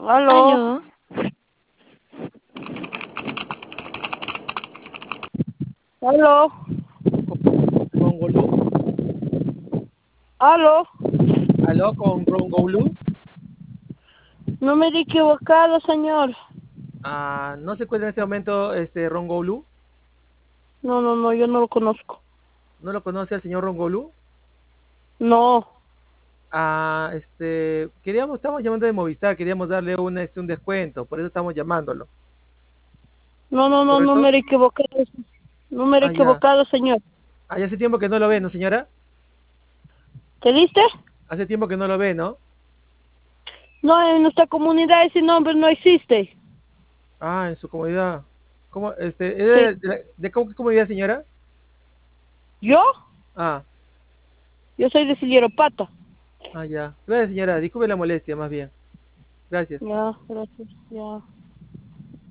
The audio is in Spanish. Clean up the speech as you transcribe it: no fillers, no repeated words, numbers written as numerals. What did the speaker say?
Aló, Aló, aló, Rongolú. aló. Aló, con Rongolú. Número equivocado, señor. No se encuentra en este momento Rongolú. No, yo no lo conozco. ¿No lo conoce al señor Rongolú? No, Estamos llamando de Movistar, queríamos darle un descuento, por eso estamos llamándolo. no, ¿Correcto? número equivocado. Número Ah, ya. equivocado, señor. Ya hace tiempo que no lo ve, ¿no, señora? ¿Qué diste? Hace tiempo que no lo ve, ¿no? No, en nuestra comunidad ese nombre no existe. En su comunidad. ¿Cómo, ¿es Sí. qué comunidad, señora? ¿Yo? Ah, Yo soy de Sillero Pata. ya. Gracias, señora. Disculpe la molestia, más bien. Gracias. Ya, gracias. Ya.